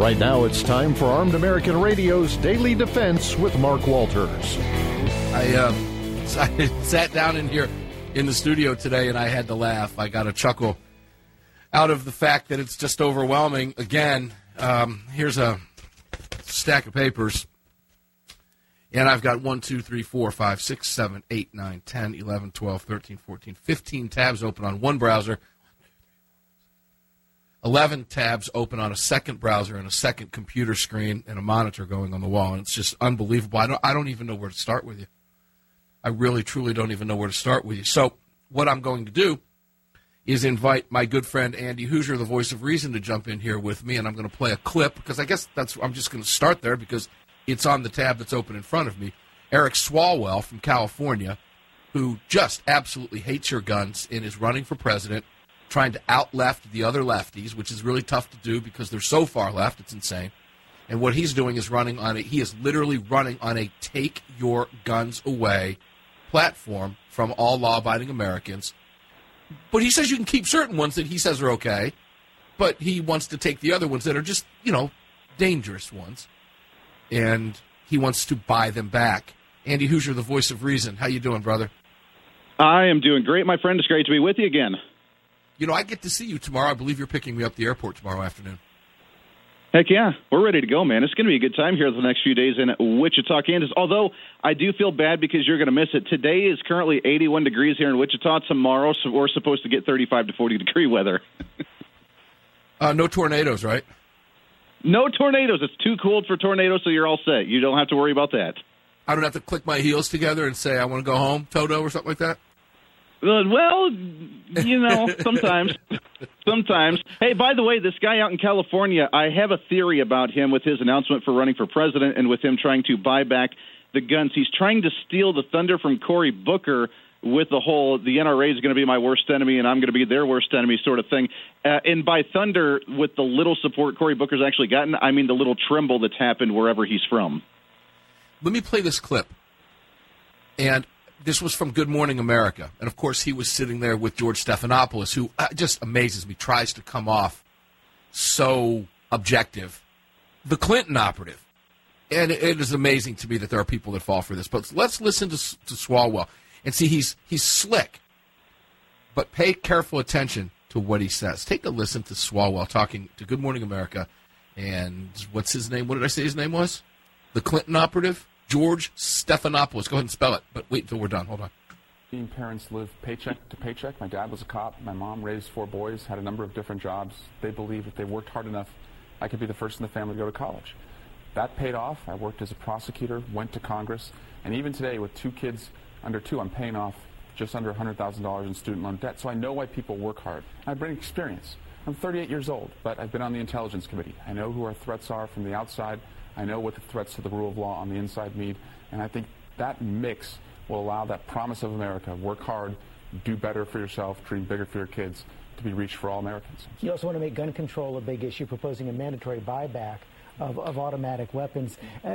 Right now, it's time for Armed American Radio's Daily Defense with Mark Walters. I sat down in here in the studio today, and I had to laugh. I got a chuckle out of the fact that it's just overwhelming. Again, here's a stack of papers, and I've got 1, 2, 3, 4, 5, 6, 7, 8, 9, 10, 11, 12, 13, 14, 15 tabs open on one browser, 11 tabs open on a second browser and a second computer screen and a monitor going on the wall, and it's just unbelievable. I don't even know where to start with you. I really, truly don't even know where to start with you. So what I'm going to do is invite my good friend Andy Hoosier, the voice of reason, to jump in here with me, and I'm going to play a clip, because I guess I'm just going to start there because it's on the tab that's open in front of me. Eric Swalwell from California, who just absolutely hates your guns and is running for president, trying to out-left the other lefties, which is really tough to do because they're so far left, it's insane. And what he's doing is he is literally running on a take your guns away platform from all law-abiding Americans. But he says you can keep certain ones that he says are okay, but he wants to take the other ones that are just, dangerous ones, and he wants to buy them back. Andy Hoosier, the voice of reason. How you doing, brother? I am doing great, my friend. It's great to be with you again. I get to see you tomorrow. I believe you're picking me up at the airport tomorrow afternoon. Heck yeah. We're ready to go, man. It's going to be a good time here the next few days in Wichita, Kansas. Although I do feel bad because you're going to miss it. Today is currently 81 degrees here in Wichita. Tomorrow, so we're supposed to get 35 to 40-degree weather. No tornadoes, right? No tornadoes. It's too cold for tornadoes, so you're all set. You don't have to worry about that. I don't have to click my heels together and say I want to go home, Toto, or something like that? Well, sometimes. Sometimes. Hey, by the way, this guy out in California, I have a theory about him with his announcement for running for president and with him trying to buy back the guns. He's trying to steal the thunder from Cory Booker with the NRA is going to be my worst enemy and I'm going to be their worst enemy sort of thing. And by thunder, with the little support Cory Booker's actually gotten, I mean the little tremble that's happened wherever he's from. Let me play this clip. And this was from Good Morning America. And, of course, he was sitting there with George Stephanopoulos, who just amazes me, tries to come off so objective. The Clinton operative. And it is amazing to me that there are people that fall for this. But let's listen to Swalwell and see he's slick. But pay careful attention to what he says. Take a listen to Swalwell talking to Good Morning America. And what's his name? What did I say his name was? The Clinton operative? George Stephanopoulos. Go ahead and spell it, but wait until we're done. Hold on. Parents live paycheck to paycheck. My dad was a cop. My mom raised 4 boys, had a number of different jobs. They believed if they worked hard enough, I could be the first in the family to go to college. That paid off. I worked as a prosecutor, went to Congress, and even today with 2 kids under 2, I'm paying off just under $100,000 in student loan debt. So I know why people work hard. I bring experience. I'm 38 years old, but I've been on the Intelligence Committee. I know who our threats are from the outside. I know what the threats to the rule of law on the inside mean, and I think that mix will allow that promise of America, work hard, do better for yourself, dream bigger for your kids, to be reached for all Americans. You also want to make gun control a big issue, proposing a mandatory buyback of automatic weapons.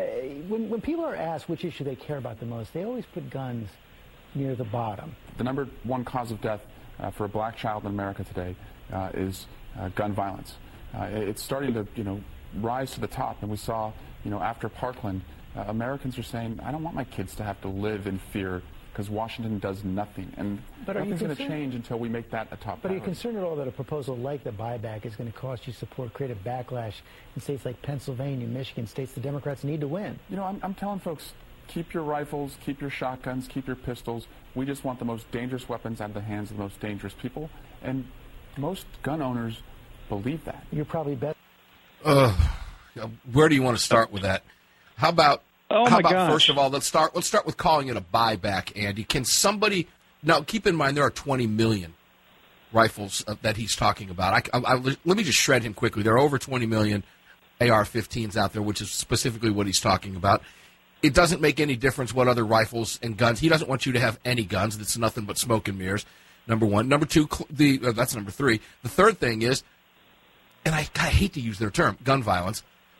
When people are asked which issue they care about the most, they always put guns near the bottom. The number 1 cause of death for a black child in America today is gun violence. It's starting to, rise to the top, and we saw, after Parkland, Americans are saying, I don't want my kids to have to live in fear because Washington does nothing, and nothing's going to change until we make that a top priority. But are you concerned at all that a proposal like the buyback is going to cost you support, create a backlash in states like Pennsylvania, Michigan, states the Democrats need to win? I'm telling folks, keep your rifles, keep your shotguns, keep your pistols. We just want the most dangerous weapons out of the hands of the most dangerous people, and most gun owners believe that. You're probably better. Where do you want to start with that? How about gosh. First of all, let's start with calling it a buyback, Andy. Can somebody now keep in mind there are 20 million rifles that he's talking about. Let me just shred him quickly. There are over 20 million AR-15s out there, which is specifically what he's talking about. It doesn't make any difference what other rifles and guns. He doesn't want you to have any guns. It's nothing but smoke and mirrors, number one. Number two, that's number three. The third thing is, and I hate to use their term, gun violence,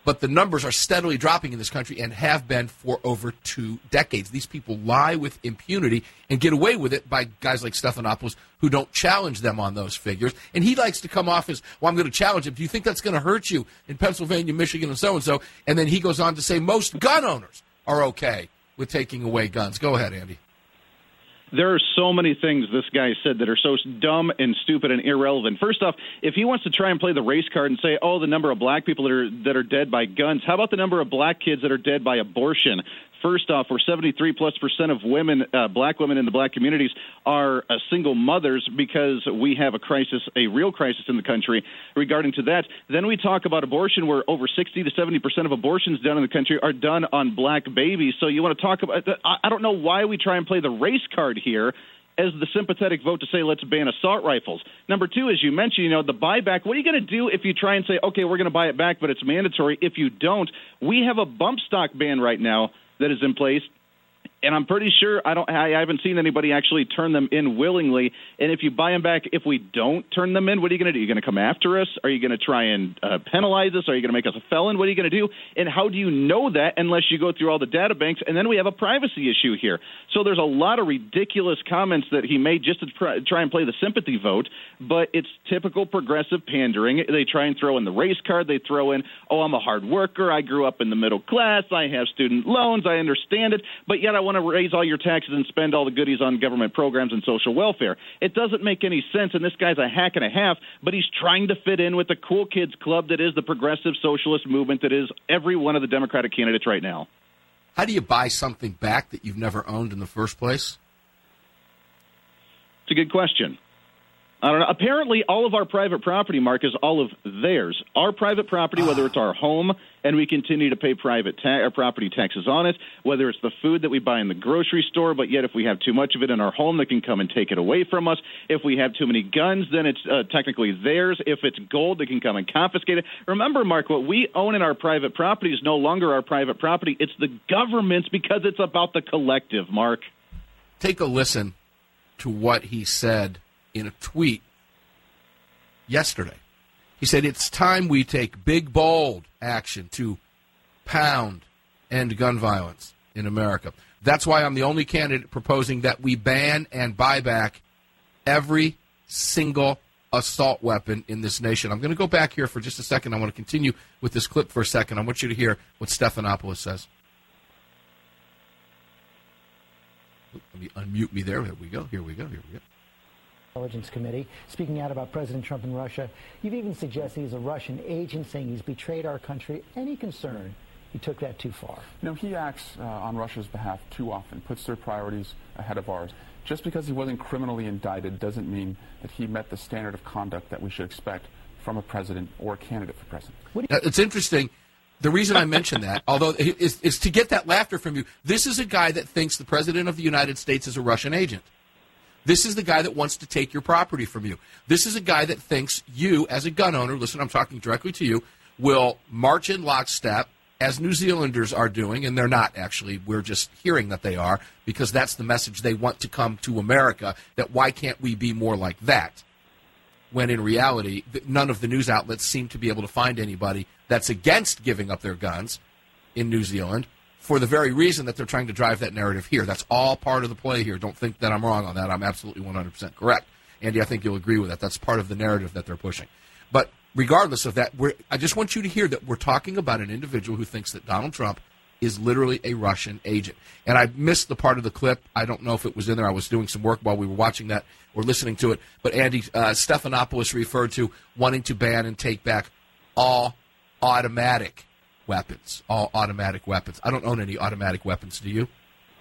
But the numbers are steadily dropping in this country and have been for over 2 decades. These people lie with impunity and get away with it by guys like Stephanopoulos who don't challenge them on those figures. And he likes to come off as, well, I'm going to challenge him. Do you think that's going to hurt you in Pennsylvania, Michigan, and so-and-so? And then he goes on to say most gun owners are okay with taking away guns. Go ahead, Andy. There are so many things this guy said that are so dumb and stupid and irrelevant. First off, if he wants to try and play the race card and say, oh, the number of black people that are dead by guns, how about the number of black kids that are dead by abortion? First off, where 73+% of women, black women in the black communities are single mothers because we have a real crisis in the country regarding to that. Then we talk about abortion where over 60 to 70% of abortions done in the country are done on black babies. So you want to talk about, I don't know why we try and play the race card here as the sympathetic vote to say let's ban assault rifles. Number two, as you mentioned, the buyback, what are you going to do if you try and say, okay, we're going to buy it back, but it's mandatory? If you don't, we have a bump stock ban right now that is in place, and I'm pretty sure I haven't seen anybody actually turn them in willingly. And if you buy them back, if we don't turn them in, what are you going to do? Are you going to come after us? Are you going to try and penalize us? Are you going to make us a felon? What are you going to do? And how do you know that unless you go through all the data banks? And then we have a privacy issue here. So there's a lot of ridiculous comments that he made just to try and play the sympathy vote, but it's typical progressive pandering. They try and throw in the race card. They throw in, oh, I'm a hard worker. I grew up in the middle class. I have student loans. I understand it. But yet I want to raise all your taxes and spend all the goodies on government programs and social welfare. It doesn't make any sense, and this guy's a hack and a half, but he's trying to fit in with the cool kids club that is the progressive socialist movement that is every one of the Democratic candidates right now. How do you buy something back that you've never owned in the first place? It's a good question. I don't know. Apparently, all of our private property, Mark, is all of theirs. Our private property, whether it's our home, and we continue to pay property taxes on it, whether it's the food that we buy in the grocery store, but yet if we have too much of it in our home, they can come and take it away from us. If we have too many guns, then it's technically theirs. If it's gold, they can come and confiscate it. Remember, Mark, what we own in our private property is no longer our private property. It's the government's because it's about the collective, Mark. Take a listen to what he said in a tweet yesterday. He said, it's time we take big, bold action to end gun violence in America. That's why I'm the only candidate proposing that we ban and buy back every single assault weapon in this nation. I'm going to go back here for just a second. I want to continue with this clip for a second. I want you to hear what Stephanopoulos says. Let me unmute me there. Here we go. Intelligence Committee, speaking out about President Trump and Russia. You've even suggested he's a Russian agent, saying he's betrayed our country. Any concern he took that too far? He acts on Russia's behalf too often, puts their priorities ahead of ours. Just because he wasn't criminally indicted doesn't mean that he met the standard of conduct that we should expect from a president or a candidate for president. Now, it's interesting. The reason I mention that, although is to get that laughter from you, this is a guy that thinks the president of the United States is a Russian agent. This is the guy that wants to take your property from you. This is a guy that thinks you, as a gun owner, listen, I'm talking directly to you, will march in lockstep, as New Zealanders are doing, and they're not actually. We're just hearing that they are, because that's the message they want to come to America, that why can't we be more like that? When in reality, none of the news outlets seem to be able to find anybody that's against giving up their guns in New Zealand, for the very reason that they're trying to drive that narrative here. That's all part of the play here. Don't think that I'm wrong on that. I'm absolutely 100% correct. Andy, I think you'll agree with that. That's part of the narrative that they're pushing. But regardless of that, I just want you to hear that we're talking about an individual who thinks that Donald Trump is literally a Russian agent. And I missed the part of the clip. I don't know if it was in there. I was doing some work while we were watching that or listening to it. But Andy, Stephanopoulos referred to wanting to ban and take back all automatic weapons. All automatic weapons. I don't own any automatic weapons. Do you?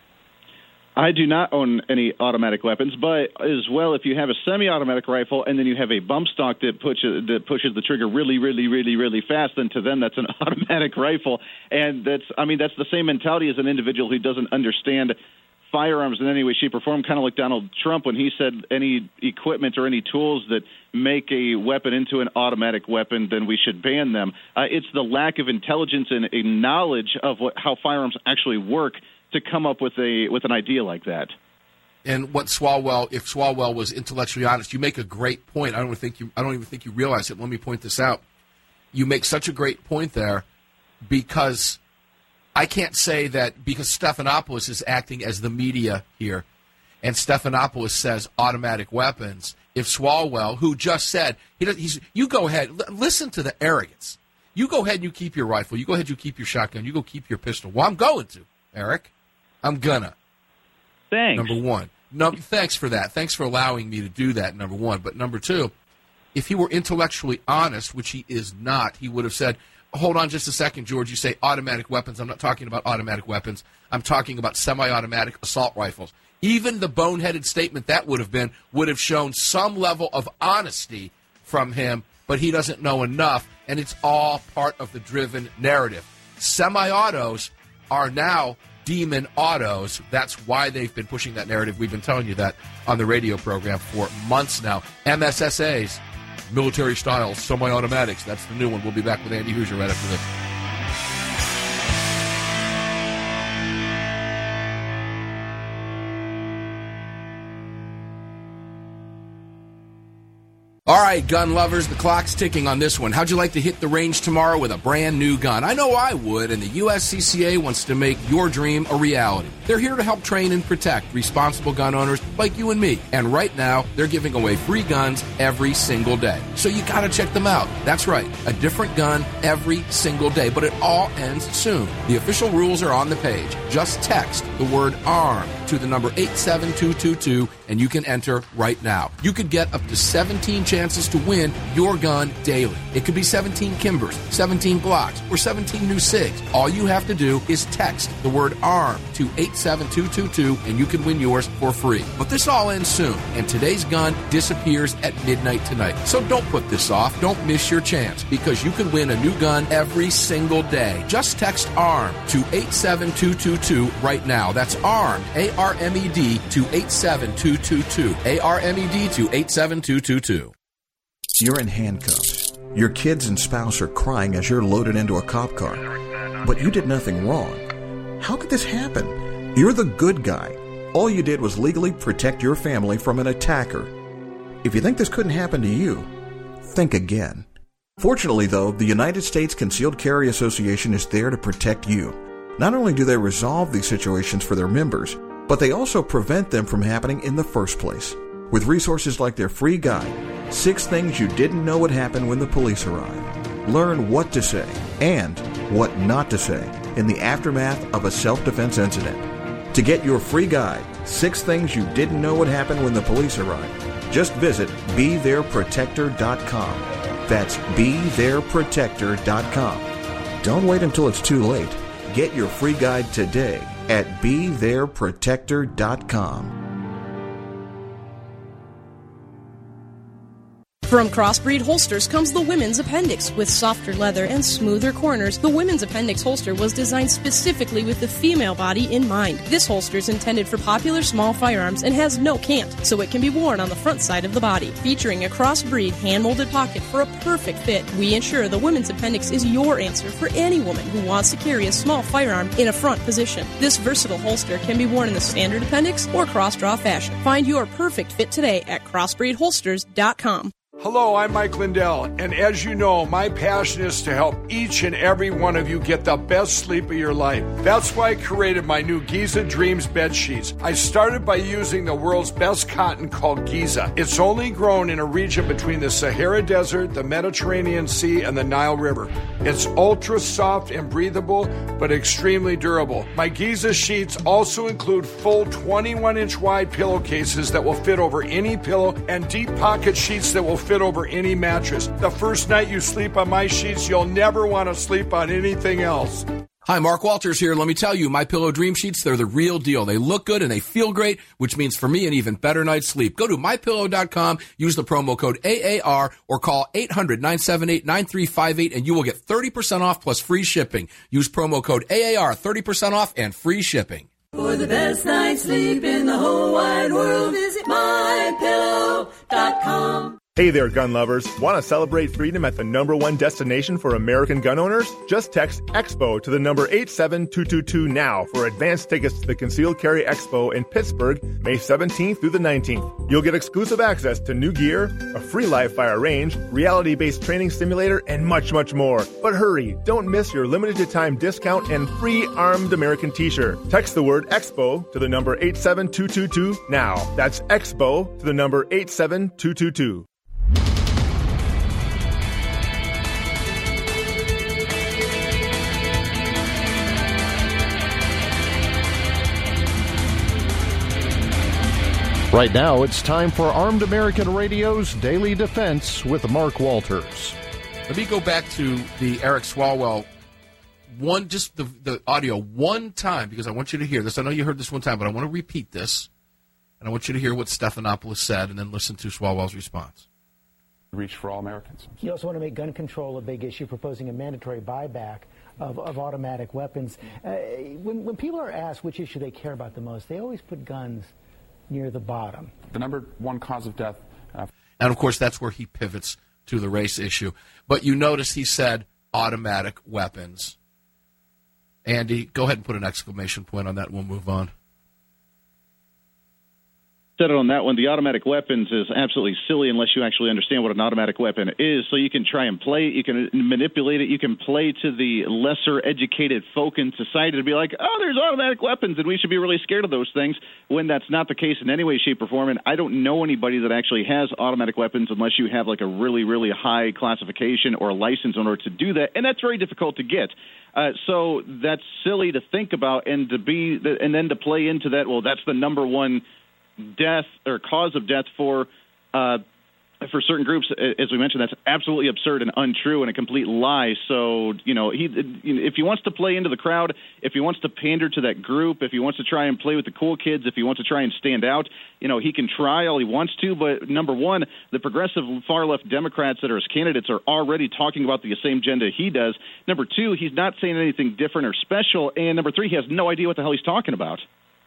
I do not own any automatic weapons, but as well, if you have a semi-automatic rifle and then you have a bump stock that pushes the trigger really, really, really, really fast, then to them that's an automatic rifle. And that's the same mentality as an individual who doesn't understand firearms in any way, shape, or form, kind of like Donald Trump when he said any equipment or any tools that make a weapon into an automatic weapon, then we should ban them. It's the lack of intelligence and a knowledge of how firearms actually work to come up with an idea like that. And what Swalwell, if Swalwell was intellectually honest, you make a great point. I don't even think you realize it. Let me point this out. You make such a great point there because I can't say that because Stephanopoulos is acting as the media here, and Stephanopoulos says automatic weapons. If Swalwell, who just said, you go ahead, listen to the arrogance. You go ahead and you keep your rifle. You go ahead and you keep your shotgun. You go keep your pistol. Well, I'm going to, Eric. I'm gonna. Thanks. Number one. No, thanks for that. Thanks for allowing me to do that, number one. But number two, if he were intellectually honest, which he is not, he would have said, hold on just a second, George. You say automatic weapons. I'm not talking about automatic weapons. I'm talking about semi-automatic assault rifles. Even the boneheaded statement that would have shown some level of honesty from him, but he doesn't know enough, and it's all part of the driven narrative. Semi-autos are now demon autos. That's why they've been pushing that narrative. We've been telling you that on the radio program for months now. MSSAs, military-style semi-automatics. That's the new one. We'll be back with Andy Hoosier right after this. All right, gun lovers, the clock's ticking on this one. How'd you like to hit the range tomorrow with a brand new gun? I know I would, and the USCCA wants to make your dream a reality. They're here to help train and protect responsible gun owners like you and me. And right now, they're giving away free guns every single day. So you gotta check them out. That's right, a different gun every single day, but it all ends soon. The official rules are on the page. Just text the word ARM to the number 87222, and you can enter right now. You could get up to 17 chances to win your gun daily. It could be 17 Kimbers, 17 Glocks, or 17 new SIGs. All you have to do is text the word ARM to 87222, and you can win yours for free. But this all ends soon, and today's gun disappears at midnight tonight. So don't put this off. Don't miss your chance, because you can win a new gun every single day. Just text ARM to 87222 right now. That's ARM, ARMED, to 87222. ARMED to 87222. You're in handcuffs. Your kids and spouse are crying as you're loaded into a cop car. But you did nothing wrong. How could this happen? You're the good guy. All you did was legally protect your family from an attacker. If you think this couldn't happen to you, think again. Fortunately, though, the United States Concealed Carry Association is there to protect you. Not only do they resolve these situations for their members, but they also prevent them from happening in the first place. With resources like their free guide, 6 Things You Didn't Know Would Happen When the Police Arrived. Learn what to say and what not to say in the aftermath of a self-defense incident. To get your free guide, 6 Things You Didn't Know Would Happen When the Police Arrived, just visit BeThereProtector.com. That's BeThereProtector.com. Don't wait until it's too late. Get your free guide today at BeThereProtector.com. From Crossbreed Holsters comes the Women's Appendix. With softer leather and smoother corners, the Women's Appendix holster was designed specifically with the female body in mind. This holster is intended for popular small firearms and has no cant, so it can be worn on the front side of the body. Featuring a crossbreed hand-molded pocket for a perfect fit, we ensure the Women's Appendix is your answer for any woman who wants to carry a small firearm in a front position. This versatile holster can be worn in the standard appendix or cross-draw fashion. Find your perfect fit today at crossbreedholsters.com. Hello, I'm Mike Lindell, and as you know, my passion is to help each and every one of you get the best sleep of your life. That's why I created my new Giza Dreams bed sheets. I started by using the world's best cotton called Giza. It's only grown in a region between the Sahara Desert, the Mediterranean Sea, and the Nile River. It's ultra soft and breathable, but extremely durable. My Giza sheets also include full 21-inch wide pillowcases that will fit over any pillow and deep pocket sheets that will fit over any mattress. The first night you sleep on my sheets, you'll never want to sleep on anything else. Hi, Mark Walters here. Let me tell you, MyPillow Dream Sheets, they're the real deal. They look good and they feel great, which means for me an even better night's sleep. Go to MyPillow.com, use the promo code AAR, or call 800-978-9358, and you will get 30% off plus free shipping. Use promo code AAR, 30% off and free shipping. For the best night's sleep in the whole wide world, visit MyPillow.com. Hey there, gun lovers. Want to celebrate freedom at the #1 destination for American gun owners? Just text EXPO to the number 87222 now for advance tickets to the Concealed Carry Expo in Pittsburgh, May 17th through the 19th. You'll get exclusive access to new gear, a free live fire range, reality-based training simulator, and much, much more. But hurry, don't miss your limited-time discount and free Armed American t-shirt. Text the word EXPO to the number 87222 now. That's EXPO to the number 87222. Right now, it's time for Armed American Radio's Daily Defense with Mark Walters. Let me go back to the Eric Swalwell just the audio one time, because I want you to hear this. I know you heard this one time, but I want to repeat this, and I want you to hear what Stephanopoulos said, and then listen to Swalwell's response. Reach for all Americans. You also want to make gun control a big issue, proposing a mandatory buyback of automatic weapons. When people are asked which issue they care about the most, they always put guns near the bottom. The #1 cause of death. And, of course, that's where he pivots to the race issue. But you notice he said automatic weapons. Andy, go ahead and put an exclamation point on that, and we'll move on. Said it on that one. The automatic weapons is absolutely silly unless you actually understand what an automatic weapon is. So you can try and play it, you can manipulate it, you can play to the lesser educated folk in society to be like, oh, there's automatic weapons and we should be really scared of those things, when that's not the case in any way, shape, or form. And I don't know anybody that actually has automatic weapons unless you have like a really, really high classification or a license in order to do that, and that's very difficult to get. So that's silly to think about, and then to play into that. Well, that's the #1 death or cause of death for certain groups, as we mentioned. That's absolutely absurd and untrue and a complete lie. So, if he wants to play into the crowd, if he wants to pander to that group, if he wants to try and play with the cool kids, if he wants to try and stand out, he can try all he wants to. But #1, the progressive far-left Democrats that are his candidates are already talking about the same agenda he does. #2, he's not saying anything different or special. And #3, he has no idea what the hell he's talking about.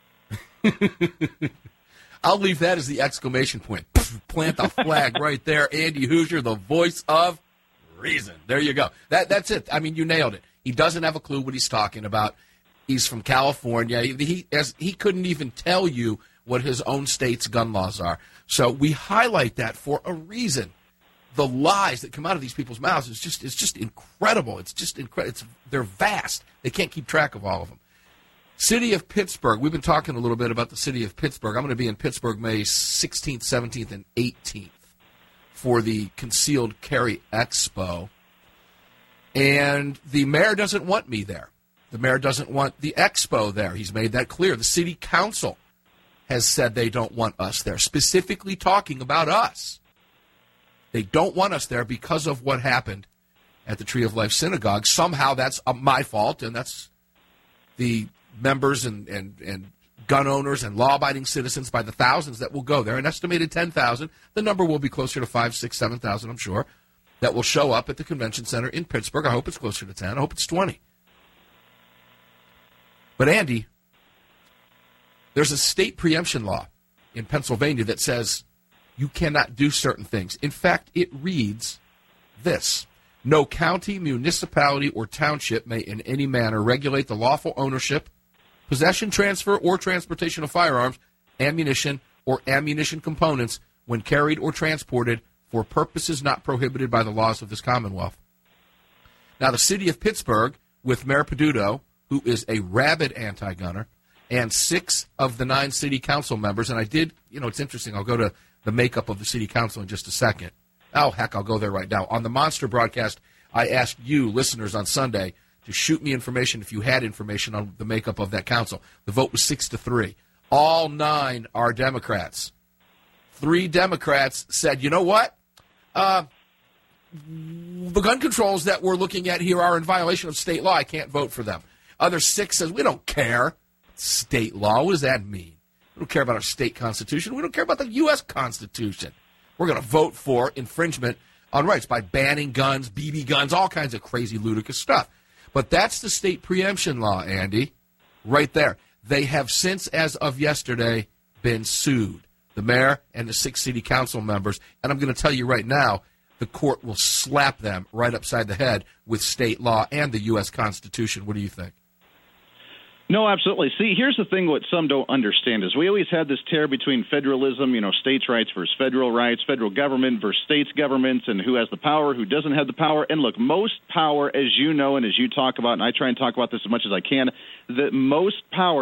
I'll leave that as the exclamation point. Plant the flag right there. Andy Hoosier, the voice of reason. There you go. That's it. I mean, you nailed it. He doesn't have a clue what he's talking about. He's from California. He couldn't even tell you what his own state's gun laws are. So we highlight that for a reason. The lies that come out of these people's mouths is just incredible. It's just incredible. They're vast. They can't keep track of all of them. City of Pittsburgh. We've been talking a little bit about the city of Pittsburgh. I'm going to be in Pittsburgh May 16th, 17th, and 18th for the Concealed Carry Expo. And the mayor doesn't want me there. The mayor doesn't want the expo there. He's made that clear. The city council has said they don't want us there, specifically talking about us. They don't want us there because of what happened at the Tree of Life Synagogue. Somehow that's my fault, and that's the members and gun owners and law-abiding citizens by the thousands that will go there. An estimated 10,000. The number will be closer to 5,000, 6,000, 7,000, I'm sure, that will show up at the convention center in Pittsburgh. I hope it's closer to 10. I hope it's 20. But, Andy, there's a state preemption law in Pennsylvania that says you cannot do certain things. In fact, it reads this: no county, municipality, or township may in any manner regulate the lawful ownership, possession, transfer, or transportation of firearms, ammunition, or ammunition components when carried or transported for purposes not prohibited by the laws of this Commonwealth. Now, the city of Pittsburgh, with Mayor Peduto, who is a rabid anti-gunner, and 6 of the 9 city council members, and I did, it's interesting, I'll go to the makeup of the city council in just a second. Oh, heck, I'll go there right now. On the Monster broadcast, I asked you, listeners, on Sunday to shoot me information if you had information on the makeup of that council. The vote was 6-3. All 9 are Democrats. 3 Democrats said, you know what? The gun controls that we're looking at here are in violation of state law. I can't vote for them. Other 6 says, we don't care. State law, what does that mean? We don't care about our state constitution. We don't care about the U.S. Constitution. We're going to vote for infringement on rights by banning guns, BB guns, all kinds of crazy, ludicrous stuff. But that's the state preemption law, Andy, right there. They have since, as of yesterday, been sued. the mayor and the 6 city council members. And I'm going to tell you right now, the court will slap them right upside the head with state law and the U.S. Constitution. What do you think? No, absolutely. See, here's the thing what some don't understand is we always had this tear between federalism, states' rights versus federal rights, federal government versus states' governments, and who has the power, who doesn't have the power. And look, most power, as you know and as you talk about, and I try and talk about this as much as I can, that most power,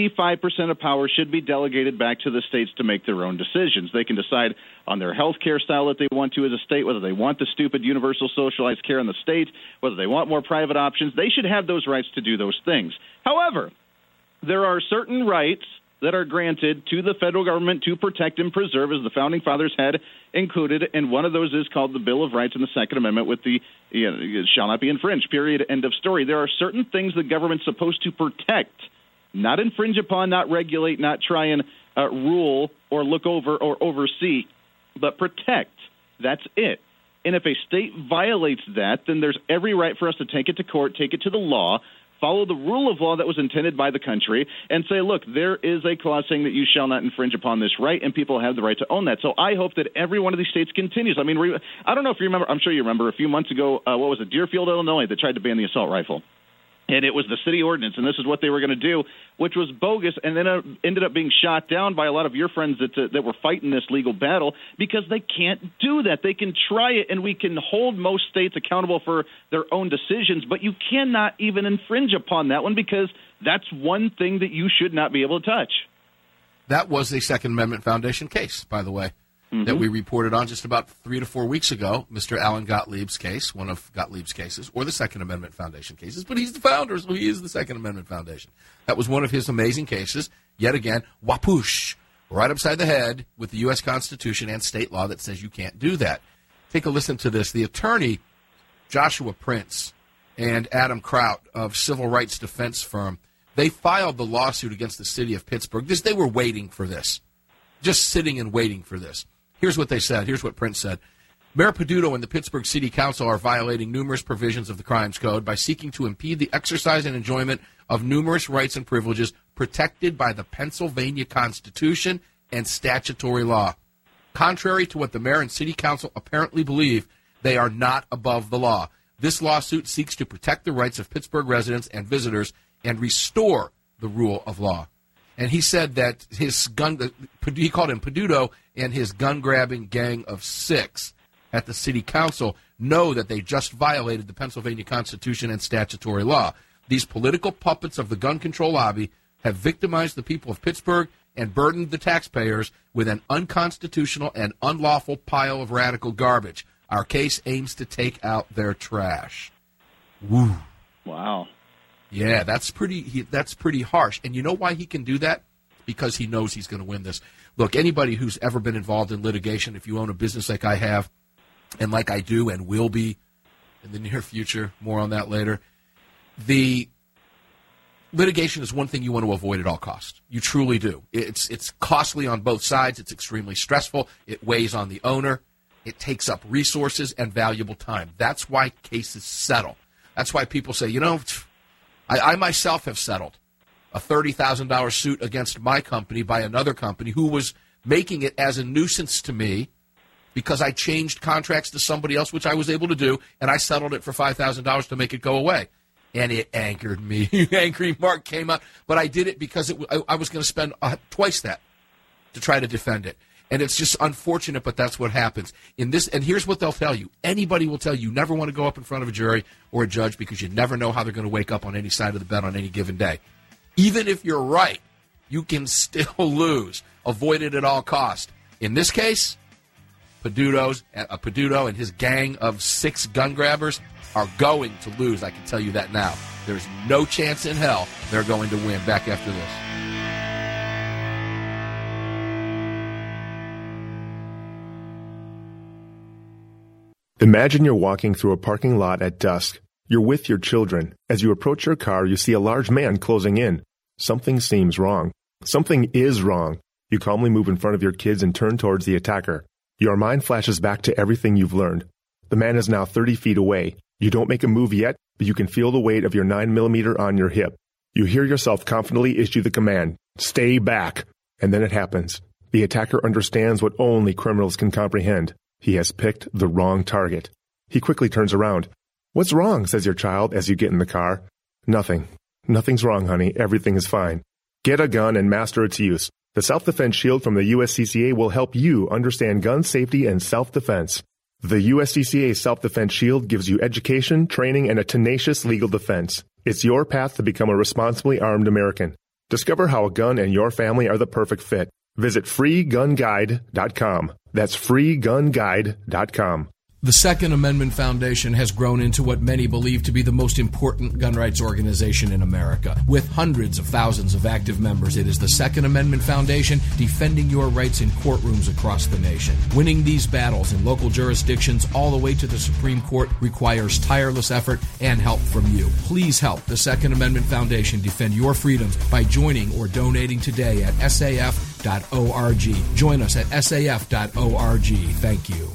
95% of power, should be delegated back to the states to make their own decisions. They can decide on their health care style that they want to as a state, whether they want the stupid universal socialized care in the state, whether they want more private options. They should have those rights to do those things. However, there are certain rights that are granted to the federal government to protect and preserve, as the Founding Fathers had included, and one of those is called the Bill of Rights in the Second Amendment with the it shall not be infringed, period, end of story. There are certain things the government's supposed to protect, not infringe upon, not regulate, not try and rule or look over or oversee, but protect. That's it. And if a state violates that, then there's every right for us to take it to court, take it to the law, follow the rule of law that was intended by the country, and say, look, there is a clause saying that you shall not infringe upon this right, and people have the right to own that. So I hope that every one of these states continues. I mean, I don't know if you remember, I'm sure you remember, a few months ago, what was it, Deerfield, Illinois, that tried to ban the assault rifle. And it was the city ordinance, and this is what they were going to do, which was bogus, and then ended up being shot down by a lot of your friends that were fighting this legal battle because they can't do that. They can try it, and we can hold most states accountable for their own decisions, but you cannot even infringe upon that one because that's one thing that you should not be able to touch. That was a Second Amendment Foundation case, by the way, that we reported on just about 3 to 4 weeks ago, Mr. Alan Gottlieb's case, one of Gottlieb's cases, or the Second Amendment Foundation cases, but he's the founder, so he is the Second Amendment Foundation. That was one of his amazing cases, yet again, whoosh, right upside the head with the U.S. Constitution and state law that says you can't do that. Take a listen to this. The attorney, Joshua Prince, and Adam Kraut of Civil Rights Defense Firm, they filed the lawsuit against the city of Pittsburgh. They were waiting for this, just sitting and waiting for this. Here's what they said. Here's what Prince said. Mayor Peduto and the Pittsburgh City Council are violating numerous provisions of the Crimes Code by seeking to impede the exercise and enjoyment of numerous rights and privileges protected by the Pennsylvania Constitution and statutory law. Contrary to what the mayor and city council apparently believe, they are not above the law. This lawsuit seeks to protect the rights of Pittsburgh residents and visitors and restore the rule of law. And he said that he called him Peduto and his gun-grabbing gang of 6 at the city council know that they just violated the Pennsylvania Constitution and statutory law. These political puppets of the gun control lobby have victimized the people of Pittsburgh and burdened the taxpayers with an unconstitutional and unlawful pile of radical garbage. Our case aims to take out their trash. Woo. Wow. Yeah, that's pretty harsh. And you know why he can do that? Because he knows he's going to win this. Look, anybody who's ever been involved in litigation, if you own a business like I have, and like I do and will be in the near future, more on that later, the litigation is one thing you want to avoid at all costs. You truly do. It's costly on both sides. It's extremely stressful. It weighs on the owner. It takes up resources and valuable time. That's why cases settle. That's why people say, I myself have settled a $30,000 suit against my company by another company who was making it as a nuisance to me because I changed contracts to somebody else, which I was able to do, and I settled it for $5,000 to make it go away. And it angered me. Angry Mark came out. But I did it because I was going to spend twice that to try to defend it. And it's just unfortunate, but that's what happens. And here's what they'll tell you. Anybody will tell you never want to go up in front of a jury or a judge because you never know how they're going to wake up on any side of the bed on any given day. Even if you're right, you can still lose. Avoid it at all costs. In this case, Peduto and his gang of 6 gun grabbers are going to lose. I can tell you that now. There's no chance in hell they're going to win. Back after this. Imagine you're walking through a parking lot at dusk. You're with your children. As you approach your car, you see a large man closing in. Something seems wrong. Something is wrong. You calmly move in front of your kids and turn towards the attacker. Your mind flashes back to everything you've learned. The man is now 30 feet away. You don't make a move yet, but you can feel the weight of your 9mm on your hip. You hear yourself confidently issue the command, "Stay back." And then it happens. The attacker understands what only criminals can comprehend. He has picked the wrong target. He quickly turns around. "What's wrong?" says your child as you get in the car. "Nothing. Nothing's wrong, honey. Everything is fine." Get a gun and master its use. The Self-Defense Shield from the USCCA will help you understand gun safety and self-defense. The USCCA Self-Defense Shield gives you education, training, and a tenacious legal defense. It's your path to become a responsibly armed American. Discover how a gun and your family are the perfect fit. Visit freegunguide.com. That's freegunguide.com. The Second Amendment Foundation has grown into what many believe to be the most important gun rights organization in America. With hundreds of thousands of active members, it is the Second Amendment Foundation defending your rights in courtrooms across the nation. Winning these battles in local jurisdictions all the way to the Supreme Court requires tireless effort and help from you. Please help the Second Amendment Foundation defend your freedoms by joining or donating today at saf.org. Join us at saf.org. Thank you.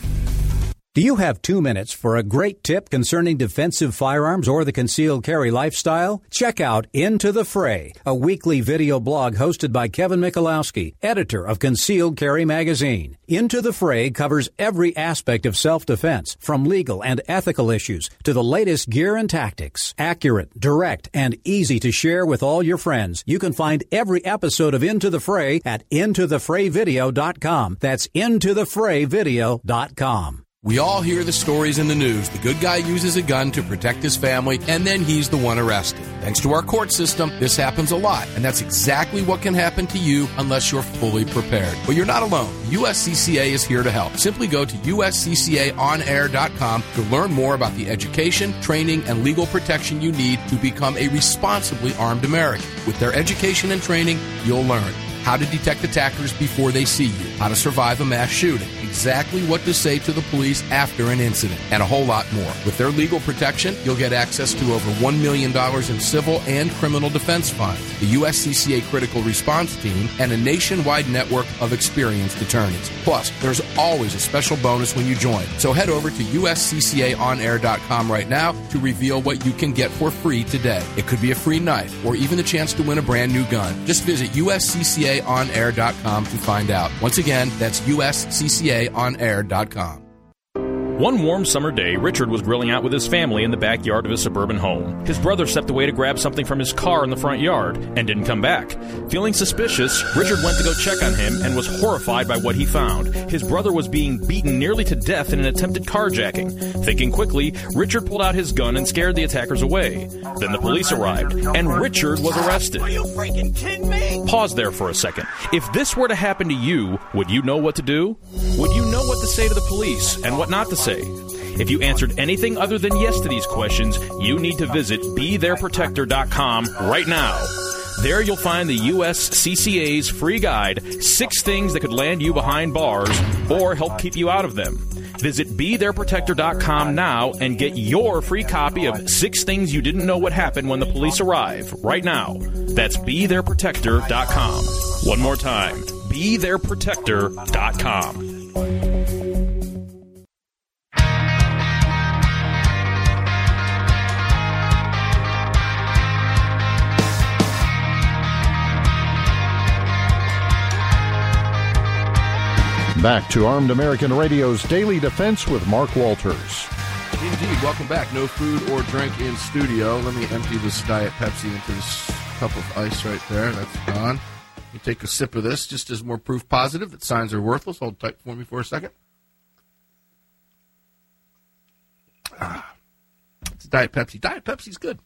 Do you have 2 minutes for a great tip concerning defensive firearms or the concealed carry lifestyle? Check out Into the Fray, a weekly video blog hosted by Kevin Michalowski, editor of Concealed Carry magazine. Into the Fray covers every aspect of self-defense, from legal and ethical issues to the latest gear and tactics. Accurate, direct, and easy to share with all your friends. You can find every episode of Into the Fray at intothefrayvideo.com. That's intothefrayvideo.com. We all hear the stories in the news. The good guy uses a gun to protect his family, and then he's the one arrested. Thanks to our court system, this happens a lot, and that's exactly what can happen to you unless you're fully prepared. But you're not alone. USCCA is here to help. Simply go to usccaonair.com to learn more about the education, training, and legal protection you need to become a responsibly armed American. With their education and training, you'll learn how to detect attackers before they see you, how to survive a mass shooting, exactly what to say to the police after an incident, and a whole lot more. With their legal protection, you'll get access to over $1 million in civil and criminal defense funds, the USCCA Critical Response Team, and a nationwide network of experienced attorneys. Plus, there's always a special bonus when you join. So head over to usccaonair.com right now to reveal what you can get for free today. It could be a free knife or even the chance to win a brand new gun. Just visit usccaonair.com to find out. Once again, that's usccaonair.com. One warm summer day, Richard was grilling out with his family in the backyard of his suburban home. His brother stepped away to grab something from his car in the front yard and didn't come back. Feeling suspicious, Richard went to go check on him and was horrified by what he found. His brother was being beaten nearly to death in an attempted carjacking. Thinking quickly, Richard pulled out his gun and scared the attackers away. Then the police arrived, and Richard was arrested. Are you freaking kidding me? Pause there for a second. If this were to happen to you, would you know what to do? Would you know what to say to the police and what not to say? If you answered anything other than yes to these questions, you need to visit BeTheirProtector.com right now. There you'll find the USCCA's free guide, 6 things that could land you behind bars or help keep you out of them. Visit BeTheirProtector.com now and get your free copy of 6 things you didn't know would happen when the police arrive right now. That's BeTheirProtector.com. One more time, BeTheirProtector.com. Back to Armed American Radio's Daily Defense with Mark Walters. Indeed. Welcome back. No food or drink in studio. Let me empty this Diet Pepsi into this cup of ice right there. That's gone. You take a sip of this just as more proof positive that signs are worthless. Hold tight for me for a second. It's Diet Pepsi. Diet Pepsi's good.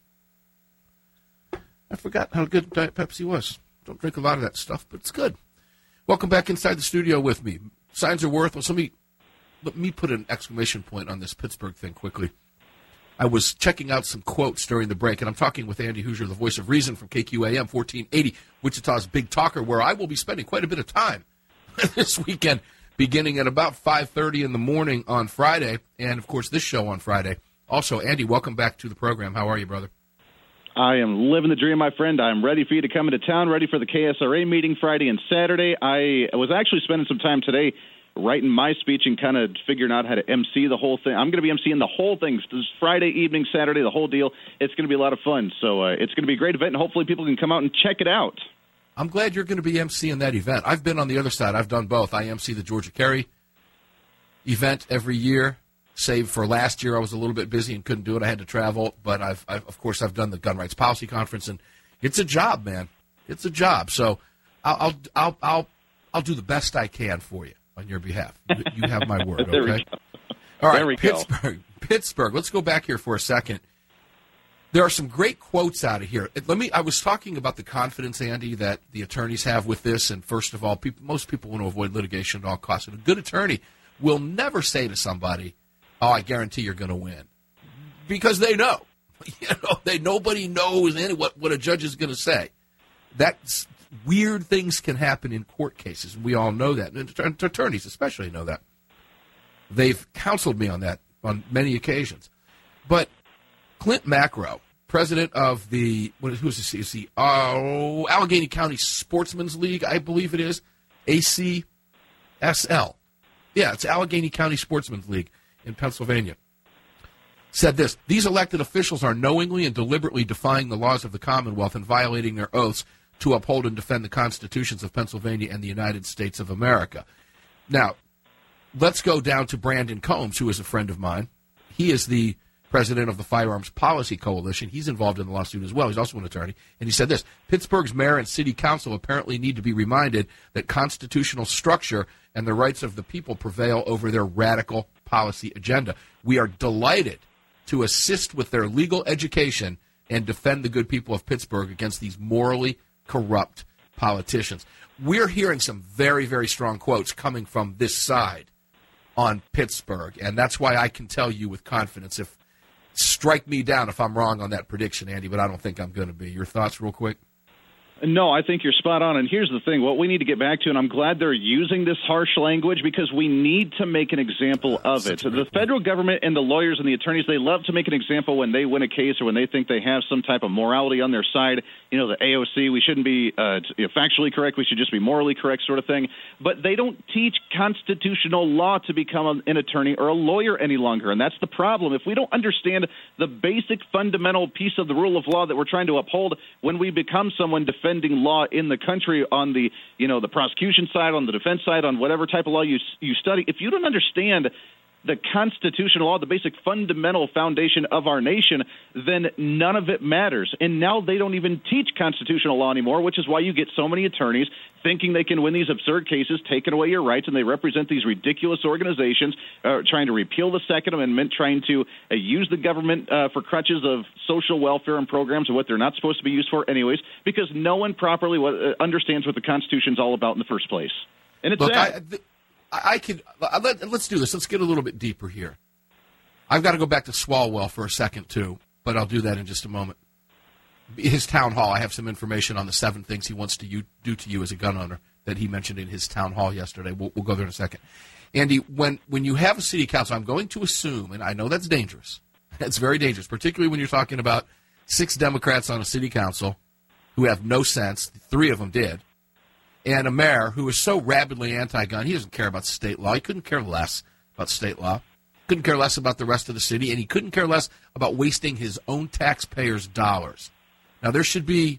I forgot how good Diet Pepsi was. Don't drink a lot of that stuff, but it's good. Welcome back inside the studio with me. Signs are worthless. Let me put an exclamation point on this Pittsburgh thing quickly. I was checking out some quotes during the break, and I'm talking with Andy Hoosier, the voice of reason from KQAM 1480, Wichita's Big Talker, where I will be spending quite a bit of time this weekend, beginning at about 5:30 in the morning on Friday, and, of course, this show on Friday. Also, Andy, welcome back to the program. How are you, brother? I am living the dream, my friend. I'm ready for you to come into town, ready for the KSRA meeting Friday and Saturday. I was actually spending some time today writing my speech and kind of figuring out how to MC the whole thing. I'm going to be MCing the whole thing. This is Friday evening, Saturday, the whole deal. It's going to be a lot of fun. So it's going to be a great event, and hopefully people can come out and check it out. I'm glad you're going to be emceeing that event. I've been on the other side. I've done both. I MC the Georgia Carry event every year, save for last year. I was a little bit busy and couldn't do it. I had to travel. But I've I've done the Gun Rights Policy Conference, and it's a job, man. It's a job. So I'll do the best I can for you on your behalf. You have my word, okay? All right, Pittsburgh. Let's go back here for a second. There are some great quotes out of here. I was talking about the confidence, Andy, that the attorneys have with this. And first of all, most people want to avoid litigation at all costs. And a good attorney will never say to somebody, "Oh, I guarantee you're going to win," because they know. Nobody knows what a judge is going to say. That's weird things can happen in court cases. We all know that, and attorneys especially know that. They've counseled me on that on many occasions, but. Clint Macro, president of the Allegheny County Sportsman's League, I believe it is, ACSL. Yeah, it's Allegheny County Sportsman's League in Pennsylvania. Said this: these elected officials are knowingly and deliberately defying the laws of the Commonwealth and violating their oaths to uphold and defend the constitutions of Pennsylvania and the United States of America. Now, let's go down to Brandon Combs, who is a friend of mine. He is the president of the Firearms Policy Coalition. He's involved in the lawsuit as well. He's also an attorney. And he said this: Pittsburgh's mayor and city council apparently need to be reminded that constitutional structure and the rights of the people prevail over their radical policy agenda. We are delighted to assist with their legal education and defend the good people of Pittsburgh against these morally corrupt politicians. We're hearing some very, very strong quotes coming from this side on Pittsburgh, and that's why I can tell you with confidence, strike me down if I'm wrong on that prediction, Andy, but I don't think I'm going to be. Your thoughts real quick? No, I think you're spot on. And here's the thing. What we need to get back to, and I'm glad they're using this harsh language, because we need to make an example of it. The federal government and the lawyers and the attorneys, they love to make an example when they win a case or when they think they have some type of morality on their side. You know, the AOC, we shouldn't be factually correct. We should just be morally correct sort of thing. But they don't teach constitutional law to become an attorney or a lawyer any longer. And that's the problem. If we don't understand the basic fundamental piece of the rule of law that we're trying to uphold when we become someone defending law in the country on the, the prosecution side, on the defense side, on whatever type of law you study, if you don't understand the constitutional law, the basic fundamental foundation of our nation, then none of it matters. And now they don't even teach constitutional law anymore, which is why you get so many attorneys thinking they can win these absurd cases, taking away your rights, and they represent these ridiculous organizations trying to repeal the Second Amendment, trying to use the government for crutches of social welfare and programs and what they're not supposed to be used for anyways, because no one properly understands what the Constitution's all about in the first place. And it's sad. Let's do this. Let's get a little bit deeper here. I've got to go back to Swalwell for a second, too, but I'll do that in just a moment. His town hall, I have some information on the 7 things he wants to do to you as a gun owner that he mentioned in his town hall yesterday. We'll go there in a second. Andy, when you have a city council, I'm going to assume, and I know that's dangerous. It's very dangerous, particularly when you're talking about 6 Democrats on a city council who have no sense. 3 of them did. And a mayor who is so rabidly anti-gun, he doesn't care about state law. He couldn't care less about state law. Couldn't care less about the rest of the city, and he couldn't care less about wasting his own taxpayers' dollars. Now there should be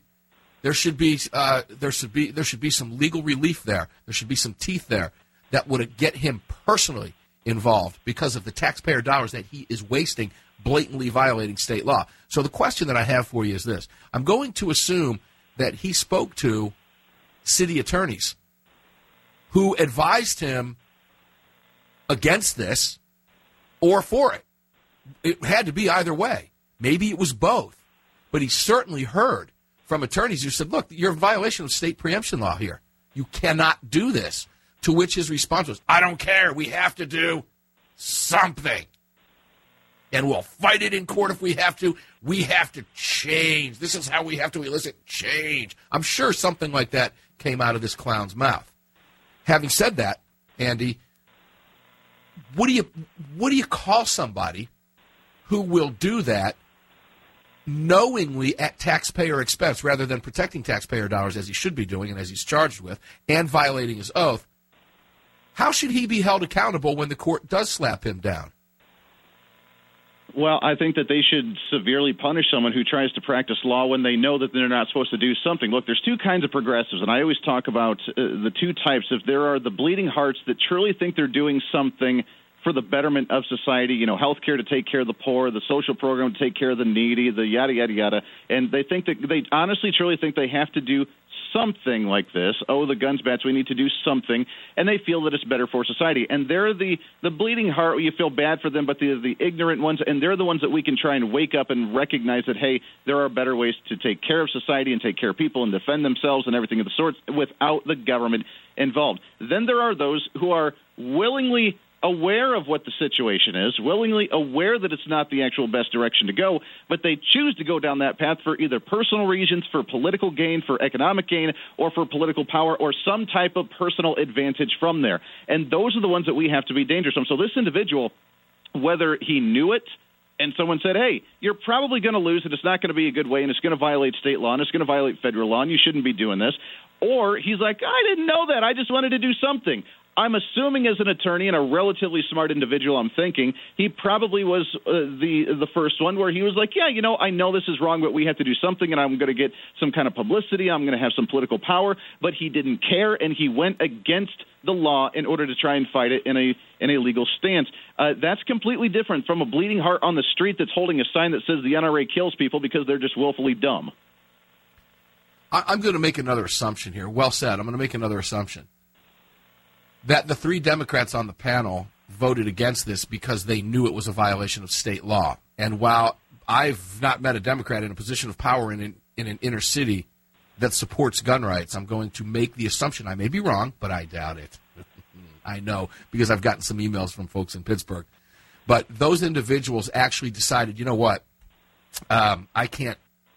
some legal relief there. There should be some teeth there that would get him personally involved because of the taxpayer dollars that he is wasting, blatantly violating state law. So the question that I have for you is this: I'm going to assume that he spoke to city attorneys who advised him against this or for it. It had to be either way. Maybe it was both. But he certainly heard from attorneys who said, look, you're in violation of state preemption law here. You cannot do this. To which his response was, I don't care. We have to do something. And we'll fight it in court if we have to. We have to change. This is how we have to elicit change. I'm sure something like that came out of this clown's mouth. Having said that, Andy, what do you call somebody who will do that knowingly at taxpayer expense rather than protecting taxpayer dollars as he should be doing and as he's charged with and violating his oath? How should he be held accountable when the court does slap him down? Well, I think that they should severely punish someone who tries to practice law when they know that they're not supposed to do something. Look, there's two kinds of progressives, and I always talk about the two types. If there are the bleeding hearts that truly think they're doing something for the betterment of society, you know, health care to take care of the poor, the social program to take care of the needy, the yada, yada, yada, and they think that they honestly, truly think they have to do something like this. Oh, the guns bats, we need to do something, and they feel that it's better for society. And they're the bleeding heart, you feel bad for them, but the ignorant ones, and they're the ones that we can try and wake up and recognize that, hey, there are better ways to take care of society and take care of people and defend themselves and everything of the sorts without the government involved. Then there are those who are willingly aware of what the situation is, willingly aware that it's not the actual best direction to go, but they choose to go down that path for either personal reasons, for political gain, for economic gain, or for political power, or some type of personal advantage from there. And those are the ones that we have to be dangerous from. So this individual, whether he knew it, and someone said, hey, you're probably going to lose, and it's not going to be a good way, and it's going to violate state law, and it's going to violate federal law, and you shouldn't be doing this. Or he's like, I didn't know that. I just wanted to do something. I'm assuming as an attorney and a relatively smart individual, I'm thinking he probably was the first one where he was like, yeah, you know, I know this is wrong, but we have to do something, and I'm going to get some kind of publicity. I'm going to have some political power. But he didn't care, and he went against the law in order to try and fight it in a legal stance. That's completely different from a bleeding heart on the street that's holding a sign that says the NRA kills people because they're just willfully dumb. I'm going to make another assumption here. Well said. I'm going to make another assumption. That the three Democrats on the panel voted against this because they knew it was a violation of state law. And while I've not met a Democrat in a position of power in an inner city that supports gun rights, I'm going to make the assumption, I may be wrong, but I doubt it. I know, because I've gotten some emails from folks in Pittsburgh. But those individuals actually decided, you know what, I can't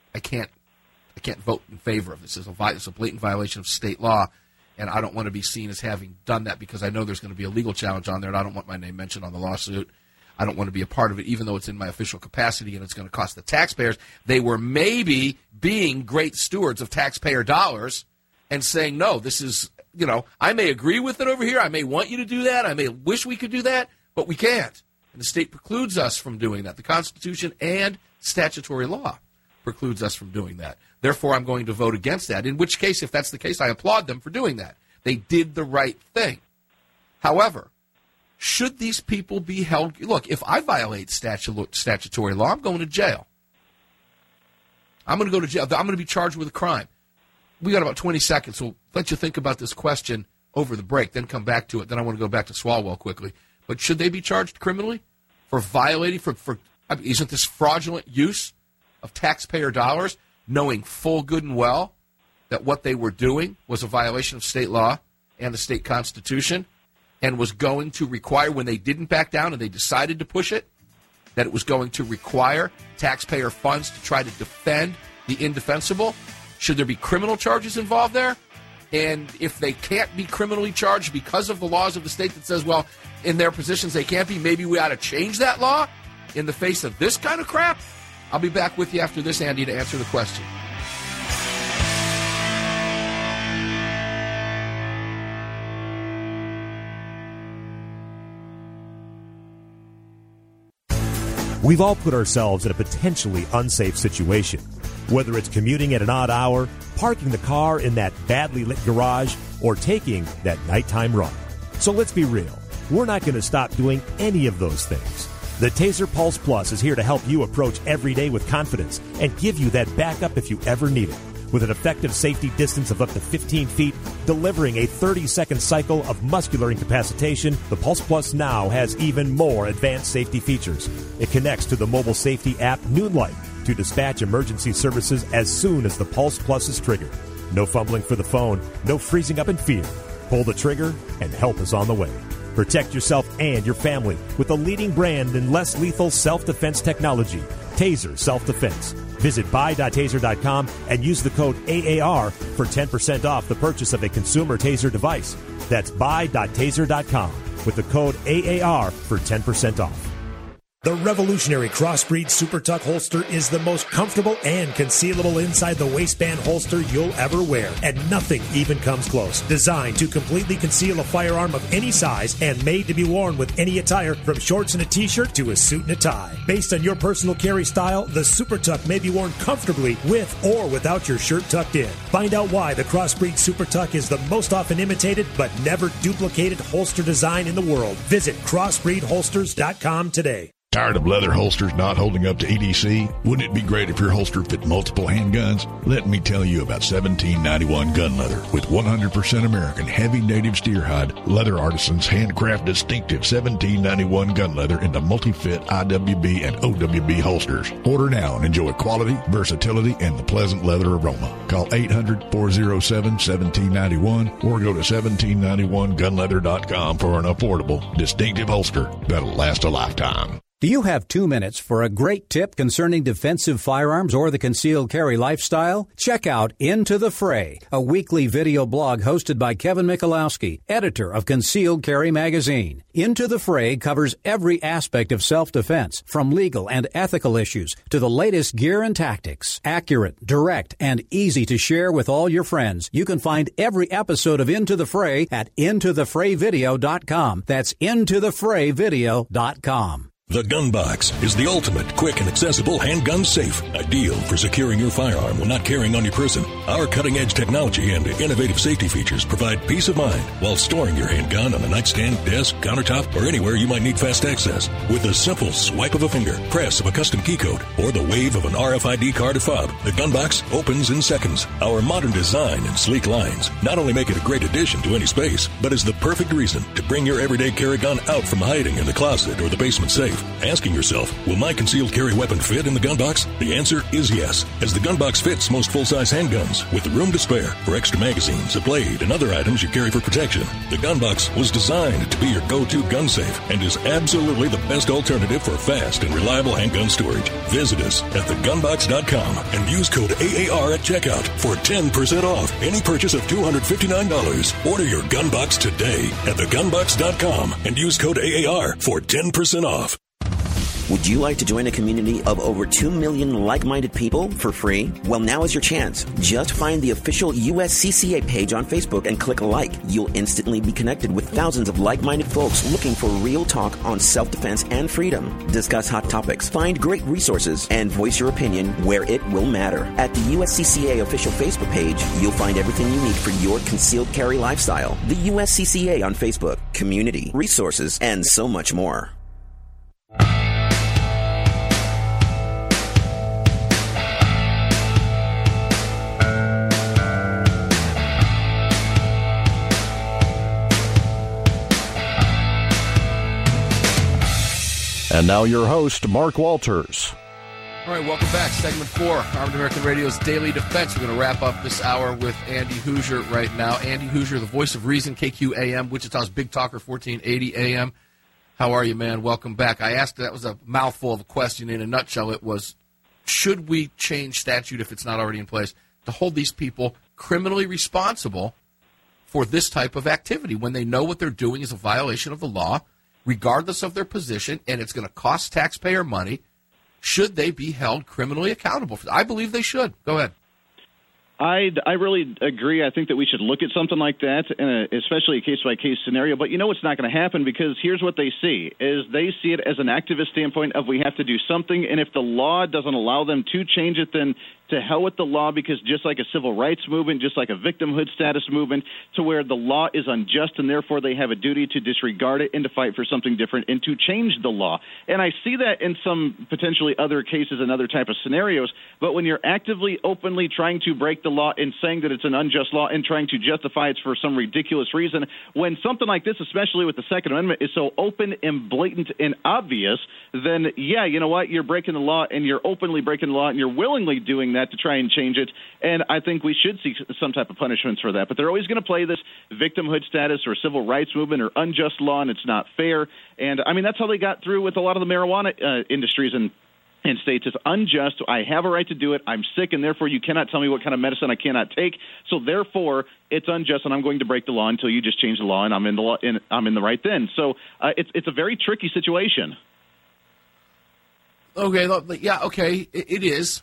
vote in favor of this. It's a blatant violation of state law. And I don't want to be seen as having done that because I know there's going to be a legal challenge on there, and I don't want my name mentioned on the lawsuit. I don't want to be a part of it, even though it's in my official capacity and it's going to cost the taxpayers. They were maybe being great stewards of taxpayer dollars and saying, no, this is, you know, I may agree with it over here. I may want you to do that. I may wish we could do that, but we can't. And the state precludes us from doing that. The Constitution and statutory law precludes us from doing that. Therefore, I'm going to vote against that, in which case, if that's the case, I applaud them for doing that. They did the right thing. However, should these people be held? Look, if I violate statutory law, I'm going to jail. I'm going to go to jail. I'm going to be charged with a crime. We got about 20 seconds, so let you think about this question over the break, then come back to it. Then I want to go back to Swalwell quickly. But should they be charged criminally for violating, isn't this fraudulent use of taxpayer dollars, knowing full good and well that what they were doing was a violation of state law and the state constitution, and was going to require, when they didn't back down and they decided to push it, that it was going to require taxpayer funds to try to defend the indefensible? Should there be criminal charges involved there? And if they can't be criminally charged because of the laws of the state that says, well, in their positions they can't be, maybe we ought to change that law in the face of this kind of crap? I'll be back with you after this, Andy, to answer the question. We've all put ourselves in a potentially unsafe situation. Whether it's commuting at an odd hour, parking the car in that badly lit garage, or taking that nighttime run. So let's be real. We're not going to stop doing any of those things. The Taser Pulse Plus is here to help you approach every day with confidence and give you that backup if you ever need it. With an effective safety distance of up to 15 feet, delivering a 30-second cycle of muscular incapacitation, the Pulse Plus now has even more advanced safety features. It connects to the mobile safety app Noonlight to dispatch emergency services as soon as the Pulse Plus is triggered. No fumbling for the phone, no freezing up in fear. Pull the trigger and help is on the way. Protect yourself and your family with the leading brand in less lethal self-defense technology, Taser Self-Defense. Visit buy.taser.com and use the code AAR for 10% off the purchase of a consumer Taser device. That's buy.taser.com with the code AAR for 10% off. The revolutionary Crossbreed Super Tuck holster is the most comfortable and concealable inside the waistband holster you'll ever wear, and nothing even comes close. Designed to completely conceal a firearm of any size and made to be worn with any attire, from shorts and a t-shirt to a suit and a tie. Based on your personal carry style, the Super Tuck may be worn comfortably with or without your shirt tucked in. Find out why the Crossbreed Super Tuck is the most often imitated but never duplicated holster design in the world. Visit crossbreedholsters.com today. Tired of leather holsters not holding up to EDC? Wouldn't it be great if your holster fit multiple handguns? Let me tell you about 1791 Gun Leather. With 100% American heavy native steer hide, leather artisans handcraft distinctive 1791 gun leather into multi-fit IWB and OWB holsters. Order now and enjoy quality, versatility, and the pleasant leather aroma. Call 800-407-1791 or go to 1791gunleather.com for an affordable, distinctive holster that'll last a lifetime. Do you have 2 minutes for a great tip concerning defensive firearms or the concealed carry lifestyle? Check out Into the Fray, a weekly video blog hosted by Kevin Michalowski, editor of Concealed Carry magazine. Into the Fray covers every aspect of self-defense, from legal and ethical issues to the latest gear and tactics. Accurate, direct, and easy to share with all your friends. You can find every episode of Into the Fray at intothefrayvideo.com. That's intothefrayvideo.com. The Gun Box is the ultimate quick and accessible handgun safe, ideal for securing your firearm when not carrying on your person. Our cutting-edge technology and innovative safety features provide peace of mind while storing your handgun on a nightstand, desk, countertop, or anywhere you might need fast access. With a simple swipe of a finger, press of a custom key code, or the wave of an RFID card or fob, the Gun Box opens in seconds. Our modern design and sleek lines not only make it a great addition to any space, but is the perfect reason to bring your everyday carry gun out from hiding in the closet or the basement safe. Asking yourself, will my concealed carry weapon fit in the gun box? The answer is yes, as the gun box fits most full-size handguns with room to spare for extra magazines, a blade, and other items you carry for protection. The gun box was designed to be your go-to gun safe and is absolutely the best alternative for fast and reliable handgun storage. Visit us at thegunbox.com and use code AAR at checkout for 10% off any purchase of $259. Order your gun box today at thegunbox.com and use code AAR for 10% off. Would you like to join a community of over 2 million like-minded people for free? Well, now is your chance. Just find the official USCCA page on Facebook and click like. You'll instantly be connected with thousands of like-minded folks looking for real talk on self-defense and freedom. Discuss hot topics, find great resources, and voice your opinion where it will matter. At the USCCA official Facebook page, you'll find everything you need for your concealed carry lifestyle. The USCCA on Facebook, community, resources, and so much more. And now your host, Mark Walters. All right, welcome back. Segment 4, Armed American Radio's Daily Defense. We're going to wrap up this hour with Andy Hoosier right now. Andy Hoosier, the voice of reason, KQAM, Wichita's Big Talker, 1480 AM. How are you, man? Welcome back. I asked, that was a mouthful of a question. In a nutshell, it was, should we change statute if it's not already in place to hold these people criminally responsible for this type of activity when they know what they're doing is a violation of the law, regardless of their position, and it's going to cost taxpayer money? Should they be held criminally accountable for that? I believe they should. Go ahead. I really agree. I think that we should look at something like that, especially a case-by-case scenario. But you know what's not going to happen, because here's what they see, is they see it as an activist standpoint of we have to do something, and if the law doesn't allow them to change it, then to hell with the law, because just like a civil rights movement, just like a victimhood status movement, to where the law is unjust and therefore they have a duty to disregard it and to fight for something different and to change the law. And I see that in some potentially other cases and other type of scenarios, but when you're actively, openly trying to break the law and saying that it's an unjust law and trying to justify it for some ridiculous reason, when something like this, especially with the Second Amendment, is so open and blatant and obvious, then, yeah, you know what, you're breaking the law and you're openly breaking the law and you're willingly doing that to try and change it, and I think we should see some type of punishments for that. But they're always going to play this victimhood status or civil rights movement or unjust law, and it's not fair. And, I mean, that's how they got through with a lot of the marijuana industries in states. It's unjust. I have a right to do it. I'm sick, and therefore you cannot tell me what kind of medicine I cannot take. So therefore, it's unjust, and I'm going to break the law until you just change the law, and I'm in the law, and I'm in the right then. So it's a very tricky situation. Okay, yeah, okay, it is.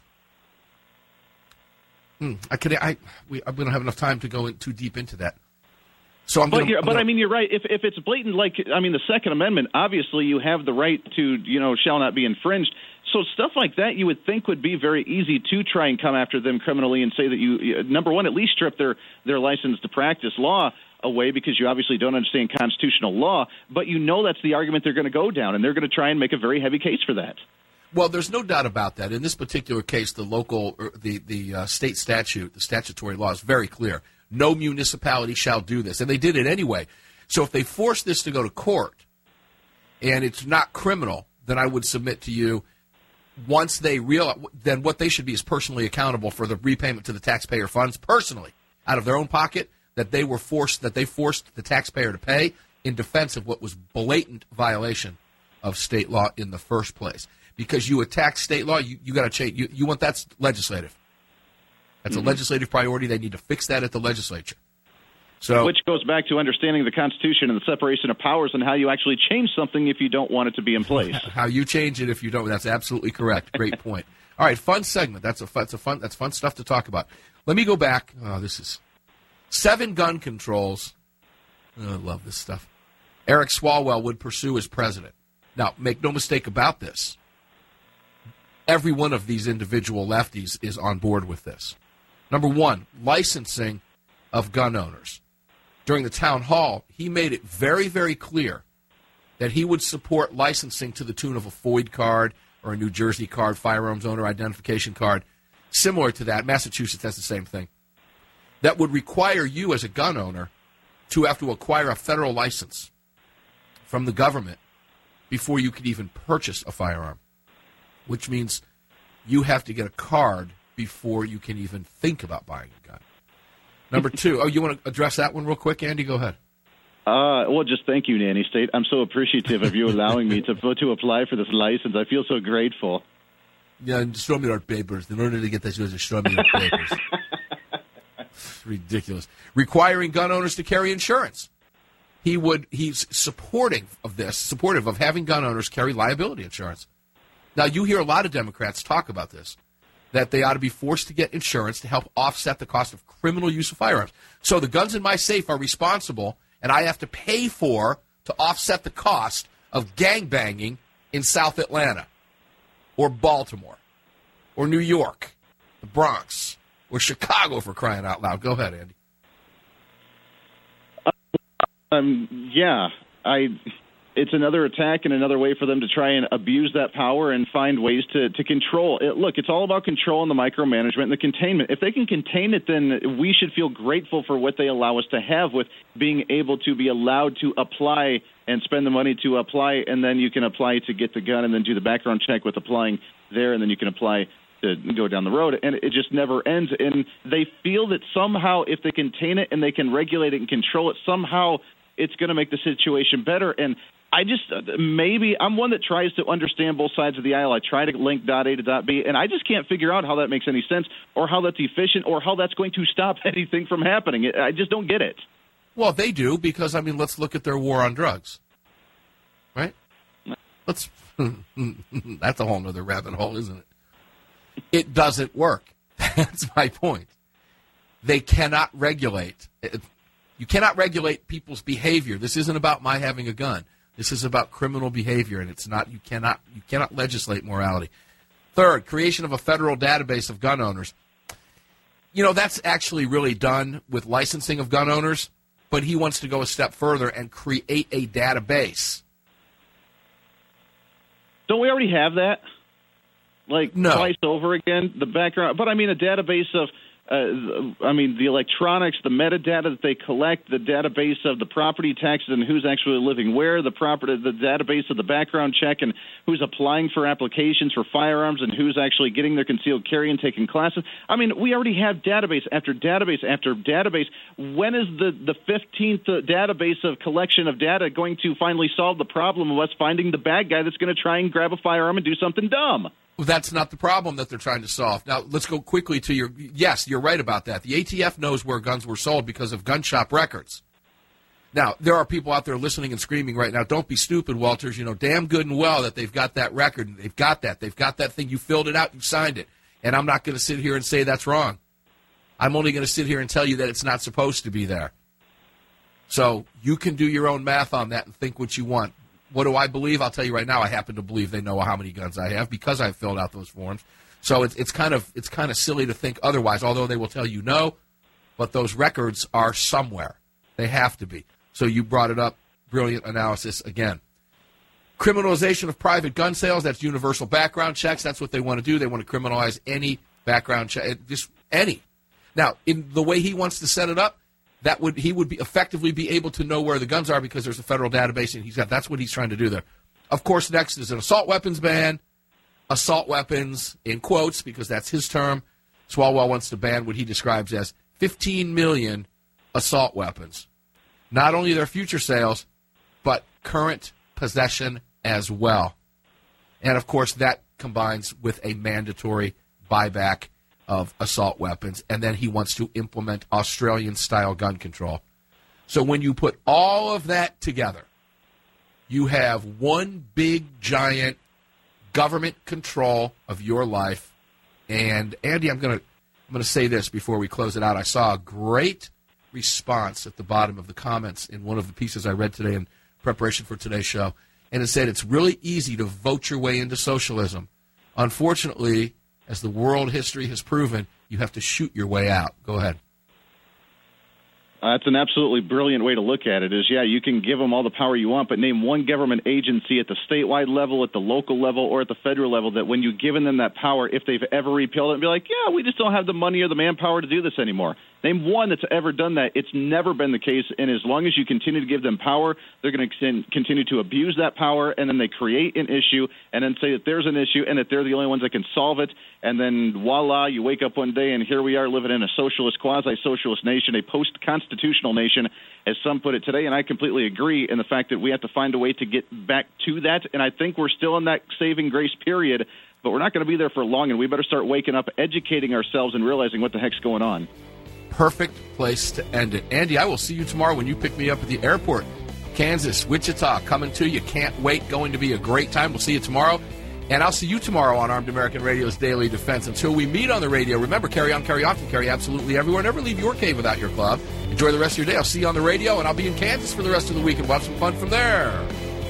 We don't have enough time to go in too deep into that. So you're right. If it's blatant, the Second Amendment, obviously you have the right to, shall not be infringed. So stuff like that you would think would be very easy to try and come after them criminally and say that you, number one, at least strip their license to practice law away because you obviously don't understand constitutional law. But that's the argument they're going to go down, and they're going to try and make a very heavy case for that. Well, there's no doubt about that. In this particular case, the state statute, the statutory law is very clear. No municipality shall do this. And they did it anyway. So if they force this to go to court and it's not criminal, then I would submit to you, once they realize, then what they should be is personally accountable for the repayment to the taxpayer funds, personally, out of their own pocket, that they forced the taxpayer to pay in defense of what was blatant violation of state law in the first place. Because you attack state law, you got to change. You want that's legislative. That's a legislative priority. They need to fix that at the legislature. So, which goes back to understanding the Constitution and the separation of powers and how you actually change something if you don't want it to be in place. How you change it if you don't. That's absolutely correct. Great point. All right, fun segment. That's fun stuff to talk about. Let me go back. This is 7 gun controls. I love this stuff. Eric Swalwell would pursue as president. Now, make no mistake about this. Every one of these individual lefties is on board with this. Number one, licensing of gun owners. During the town hall, he made it very, very clear that he would support licensing to the tune of a FOID card or a New Jersey card, firearms owner identification card, similar to that. Massachusetts has the same thing. That would require you as a gun owner to have to acquire a federal license from the government before you could even purchase a firearm, which means you have to get a card before you can even think about buying a gun. Number two, you want to address that one real quick, Andy? Go ahead. Well, just thank you, Nanny State. I'm so appreciative of you allowing me to apply for this license. I feel so grateful. Yeah, show me our papers. In order to get this, just show me our papers. It's ridiculous. Requiring gun owners to carry insurance. He's supportive of having gun owners carry liability insurance. Now, you hear a lot of Democrats talk about this, that they ought to be forced to get insurance to help offset the cost of criminal use of firearms. So the guns in my safe are responsible, and I have to pay to offset the cost of gangbanging in South Atlanta or Baltimore or New York, the Bronx, or Chicago, for crying out loud. Go ahead, Andy. It's another attack and another way for them to try and abuse that power and find ways to control it. Look, it's all about control and the micromanagement and the containment. If they can contain it, then we should feel grateful for what they allow us to have with being able to be allowed to apply and spend the money to apply, and then you can apply to get the gun and then do the background check with applying there, and then you can apply to go down the road, and it just never ends. And they feel that somehow if they contain it and they can regulate it and control it, somehow it's going to make the situation better. And maybe I'm one that tries to understand both sides of the aisle. I try to link dot A to dot B, and I just can't figure out how that makes any sense or how that's efficient or how that's going to stop anything from happening. I just don't get it. Well, they do because, let's look at their war on drugs, right? That's a whole other rabbit hole, isn't it? It doesn't work. That's my point. They cannot regulate. You cannot regulate people's behavior. This isn't about my having a gun. This is about criminal behavior, and it's not. You cannot legislate morality. Third, creation of a federal database of gun owners. That's actually really done with licensing of gun owners, but he wants to go a step further and create a database. Don't we already have that? No. Twice over again, the background. But a database of the electronics, the metadata that they collect, the database of the property taxes and who's actually living where, the database of the background check and who's applying for applications for firearms and who's actually getting their concealed carry and taking classes. We already have database after database after database. When is the 15th database of collection of data going to finally solve the problem of us finding the bad guy that's going to try and grab a firearm and do something dumb? Well, that's not the problem that they're trying to solve. Now, let's go quickly to yes, you're right about that. The ATF knows where guns were sold because of gun shop records. Now, there are people out there listening and screaming right now, don't be stupid, Walters. You know damn good and well that they've got that record. And they've got that. They've got that thing. You filled it out. You signed it. And I'm not going to sit here and say that's wrong. I'm only going to sit here and tell you that it's not supposed to be there. So you can do your own math on that and think what you want. What do I believe? I'll tell you right now, I happen to believe they know how many guns I have because I've filled out those forms. So it's kind of silly to think otherwise, although they will tell you no, but those records are somewhere. They have to be. So you brought it up. Brilliant analysis again. Criminalization of private gun sales, that's universal background checks. That's what they want to do. They want to criminalize any background check, just any. Now, in the way he wants to set it up, he would effectively be able to know where the guns are because there's a federal database, and that's what he's trying to do there. Of course, next is an assault weapons ban. Assault weapons, in quotes, because that's his term. Swalwell wants to ban what he describes as 15 million assault weapons. Not only their future sales, but current possession as well. And, of course, that combines with a mandatory buyback of assault weapons. And then he wants to implement Australian-style gun control. So when you put all of that together, you have one big, giant government control of your life. And, Andy, I'm going to say this before we close it out. I saw a great response at the bottom of the comments in one of the pieces I read today in preparation for today's show. And it said it's really easy to vote your way into socialism. Unfortunately, as the world history has proven, you have to shoot your way out. Go ahead. That's an absolutely brilliant way to look at it, is, you can give them all the power you want, but name one government agency at the statewide level, at the local level, or at the federal level that when you've given them that power, if they've ever repealed it and be like, we just don't have the money or the manpower to do this anymore. Name one that's ever done that. It's never been the case, and as long as you continue to give them power, they're going to continue to abuse that power, and then they create an issue and then say that there's an issue and that they're the only ones that can solve it, and then voila, you wake up one day and here we are living in a socialist, quasi-socialist nation, a post-constitutional nation, as some put it today, and I completely agree in the fact that we have to find a way to get back to that, and I think we're still in that saving grace period, but we're not going to be there for long, and we better start waking up, educating ourselves, and realizing what the heck's going on. Perfect place to end it. Andy, I will see you tomorrow when you pick me up at the airport. Kansas, Wichita, coming to you. Can't wait. Going to be a great time. We'll see you tomorrow. And I'll see you tomorrow on Armed American Radio's Daily Defense. Until we meet on the radio, remember, carry on, carry often, carry absolutely everywhere. Never leave your cave without your club. Enjoy the rest of your day. I'll see you on the radio, and I'll be in Kansas for the rest of the week, and we'll have some fun from there.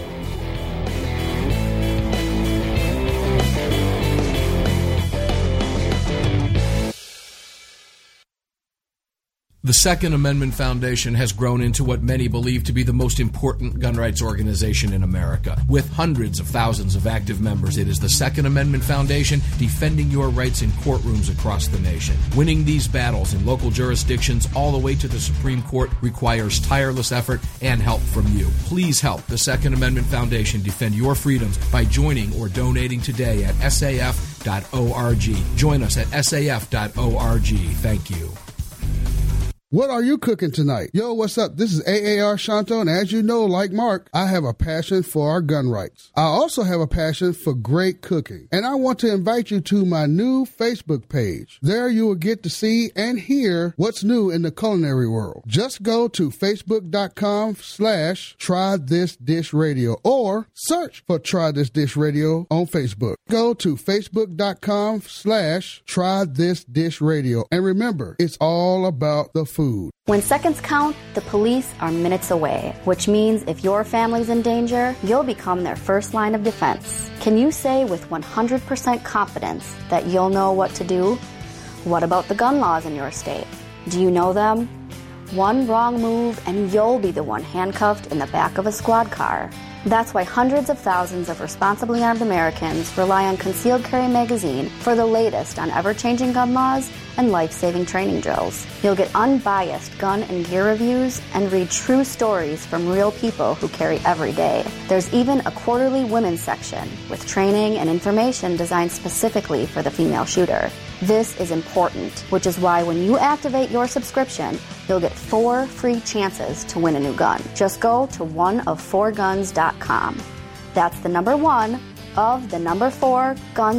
The Second Amendment Foundation has grown into what many believe to be the most important gun rights organization in America. With hundreds of thousands of active members, it is the Second Amendment Foundation defending your rights in courtrooms across the nation. Winning these battles in local jurisdictions all the way to the Supreme Court requires tireless effort and help from you. Please help the Second Amendment Foundation defend your freedoms by joining or donating today at saf.org. Join us at saf.org. Thank you. What are you cooking tonight? Yo, what's up? This is AAR Shanto, and as you know, like Mark, I have a passion for our gun rights. I also have a passion for great cooking, and I want to invite you to my new Facebook page. There you will get to see and hear what's new in the culinary world. Just go to facebook.com/trythisdishradio or search for Try This Dish Radio on Facebook. Go to facebook.com/trythisdishradio, and remember, it's all about the food. When seconds count, the police are minutes away, which means if your family's in danger, you'll become their first line of defense. Can you say with 100% confidence that you'll know what to do? What about the gun laws in your state? Do you know them? One wrong move and you'll be the one handcuffed in the back of a squad car. That's why hundreds of thousands of responsibly armed Americans rely on Concealed Carry Magazine for the latest on ever-changing gun laws and life-saving training drills. You'll get unbiased gun and gear reviews and read true stories from real people who carry every day. There's even a quarterly women's section with training and information designed specifically for the female shooter. This is important, which is why when you activate your subscription, you'll get 4 free chances to win a new gun. Just go to oneof4guns.com. That's the number 1 of the number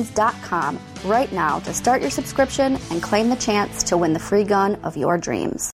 4guns.com right now to start your subscription and claim the chance to win the free gun of your dreams.